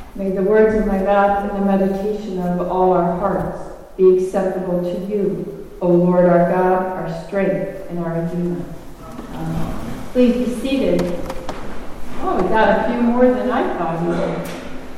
May the words of my mouth and the meditation of all our hearts be acceptable to you, O Lord our God, our strength and our Redeemer. Please be seated. Oh, we got a few more than I thought we did.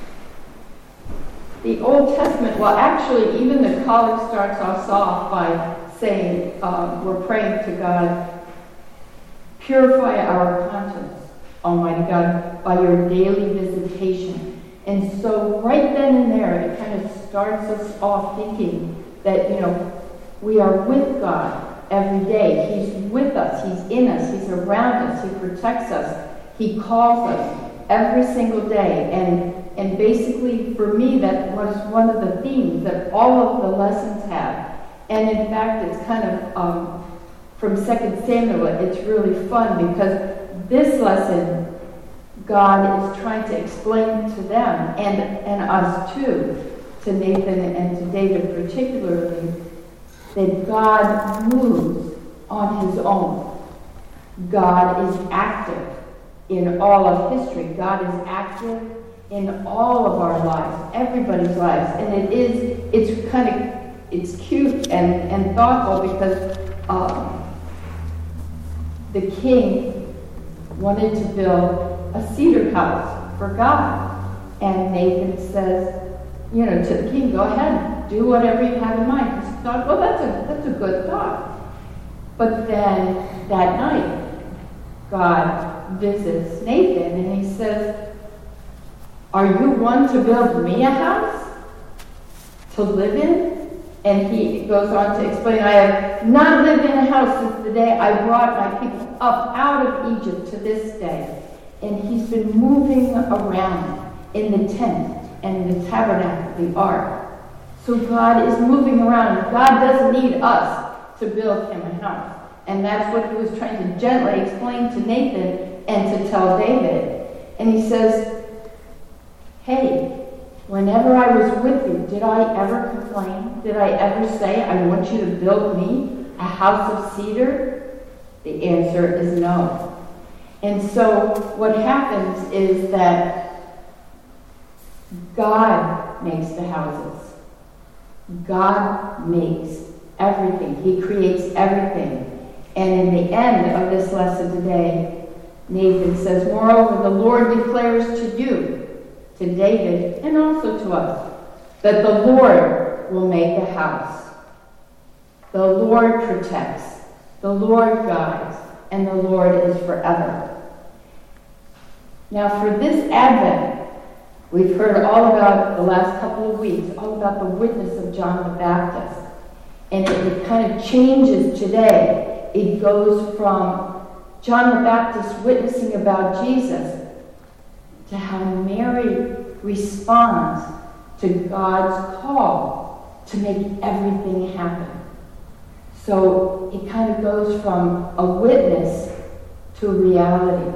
The Old Testament, well, actually, even the collect starts us off by saying, we're praying to God, purify our conscience, Almighty God, by your daily visitation. And so right then and there, it kind of starts us off thinking that, we are with God every day. He's with us. He's in us. He's around us. He protects us. He calls us every single day. And basically, for me, that was one of the themes that all of the lessons have. And in fact, it's kind of from 2 Samuel, it's really fun because this lesson, God is trying to explain to them and us too, to Nathan and to David particularly, that God moves on his own. God is active in all of history. God is active in all of our lives, everybody's lives. And it's cute and thoughtful because the king wanted to build a cedar house for God. And Nathan says, to the king, go ahead, do whatever you have in mind. He thought, well, that's a good thought. But then that night, God visits Nathan and he says, are you one to build me a house to live in? And he goes on to explain, I have not lived in a house since the day I brought my people up out of Egypt to this day. And he's been moving around in the tent and the tabernacle, the ark. So God is moving around. God doesn't need us to build him a house. And that's what he was trying to gently explain to Nathan and to tell David. And he says, hey, whenever I was with you, did I ever complain? Did I ever say, I want you to build me a house of cedar? The answer is no. And so what happens is that God makes the houses. God makes everything. He creates everything. And in the end of this lesson today, Nathan says, moreover, the Lord declares to you, to David, and also to us, that the Lord will make a house. The Lord protects. The Lord guides. And the Lord is forever. Now for this Advent, we've heard all about the last couple of weeks, all about the witness of John the Baptist. And it kind of changes today. It goes from John the Baptist witnessing about Jesus to how Mary responds to God's call to make everything happen. So it kind of goes from a witness to a reality.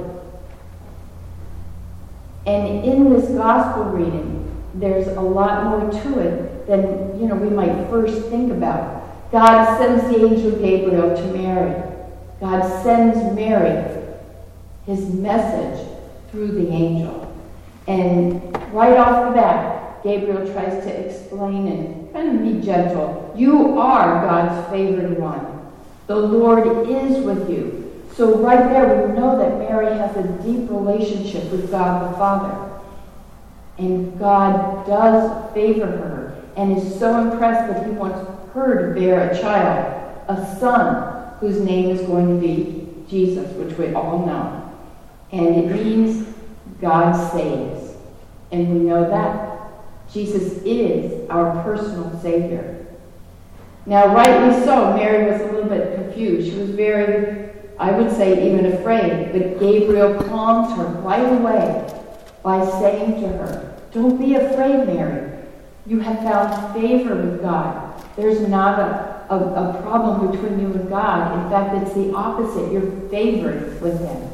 And in this gospel reading, there's a lot more to it than we might first think about. God sends the angel Gabriel to Mary. God sends Mary his message through the angel. And right off the bat, Gabriel tries to explain and kind of be gentle. You are God's favored one. The Lord is with you. So right there, we know that Mary has a deep relationship with God the Father. And God does favor her and is so impressed that he wants her to bear a child, a son, whose name is going to be Jesus, which we all know. And it means God saves. And we know that. Jesus is our personal Savior. Now, rightly so, Mary was a little bit confused. She was very, I would say, even afraid. But Gabriel calmed her right away by saying to her, don't be afraid, Mary. You have found favor with God. There's not a problem between you and God. In fact, it's the opposite. You're favored with him.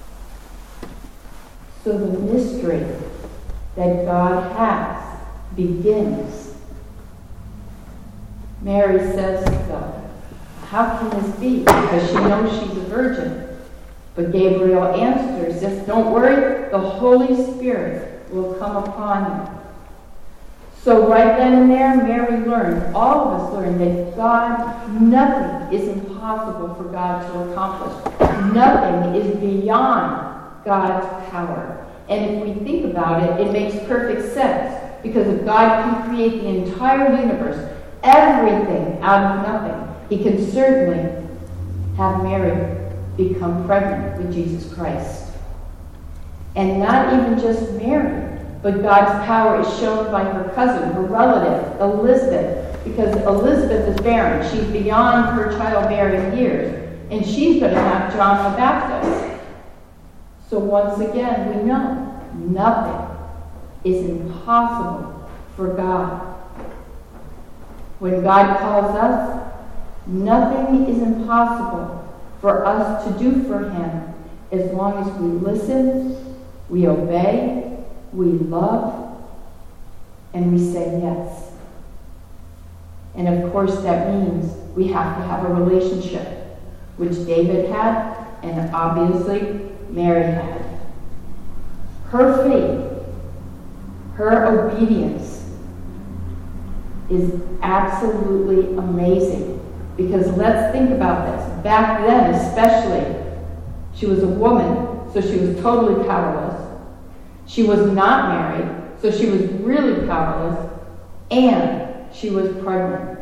So the mystery that God has begins. Mary says, though, how can this be? Because she knows she's a virgin. But Gabriel answers, says, don't worry, the Holy Spirit will come upon you. So right then and there, Mary learned, all of us learned, that God, nothing is impossible for God to accomplish. Nothing is beyond God's power. And if we think about it, it makes perfect sense. Because if God can create the entire universe, everything out of nothing, he can certainly have Mary become pregnant with Jesus Christ. And not even just Mary, but God's power is shown by her cousin, her relative, Elizabeth, because Elizabeth is barren. She's beyond her childbearing years, and she's going to have John the Baptist. So once again, we know nothing is impossible for God. When God calls us, nothing is impossible for us to do for him as long as we listen, we obey, we love, and we say yes. And of course that means we have to have a relationship, which David had, and obviously Mary had. Her faith, her obedience is absolutely amazing. Because let's think about this. Back then especially, she was a woman, so she was totally powerless. She was not married, so she was really powerless, and she was pregnant.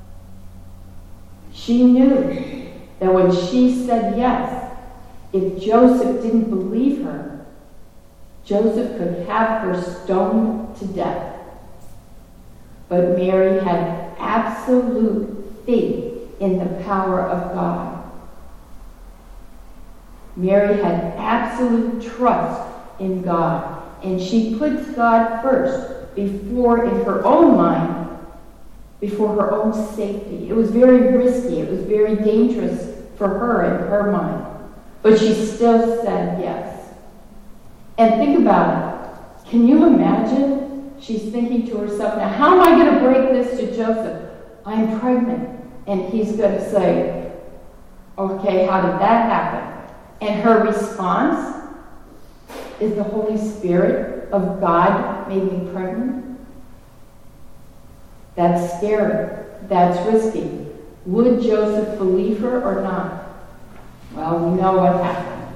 She knew that when she said yes, if Joseph didn't believe her, Joseph could have her stoned to death. But Mary had absolute faith in the power of God. Mary had absolute trust in God, and she puts God first before, in her own mind, before her own safety. It was very risky. It was very dangerous for her in her mind. But she still said yes. And think about it. Can you imagine? She's thinking to herself, now how am I going to break this to Joseph? I'm pregnant. And he's going to say, okay, how did that happen? And her response is, the Holy Spirit of God made me pregnant. That's scary. That's risky. Would Joseph believe her or not? Well, we know what happened.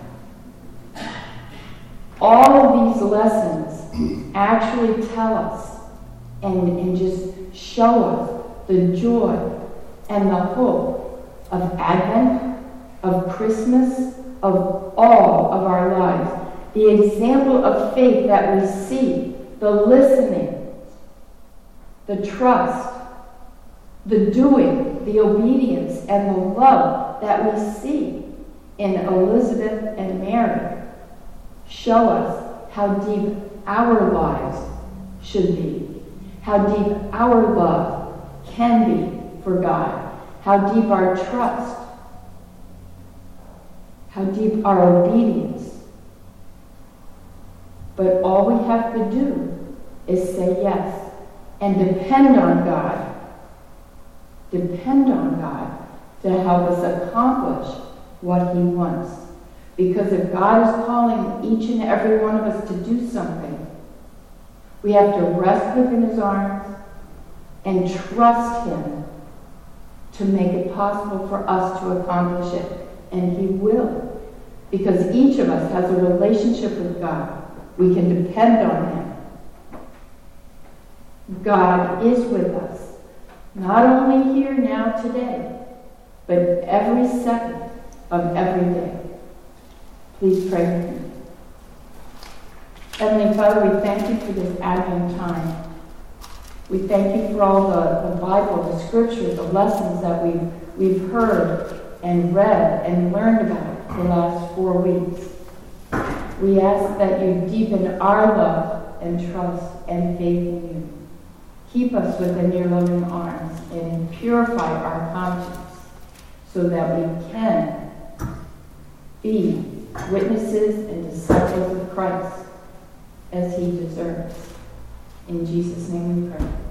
All of these lessons actually tell us and just show us the joy and the hope of Advent, of Christmas, of all of our lives. The example of faith that we see, the listening, the trust, the doing, the obedience, and the love that we see in Elizabeth and Mary show us how deep our lives should be, how deep our love can be for God, how deep our trust, how deep our obedience. But all we have to do is say yes and depend on God. Depend on God to help us accomplish what he wants. Because if God is calling each and every one of us to do something, we have to rest within his arms and trust him to make it possible for us to accomplish it. And he will. Because each of us has a relationship with God. We can depend on him. God is with us, not only here now today, but every second of every day. Please pray with me. Heavenly Father, we thank you for this Advent time. We thank you for all the Bible, the Scripture, the lessons that we've heard and read and learned about the last 4 weeks. We ask that you deepen our love and trust and faith in you. Keep us within your loving arms and purify our conscience so that we can be witnesses and disciples of Christ as he deserves. In Jesus' name we pray.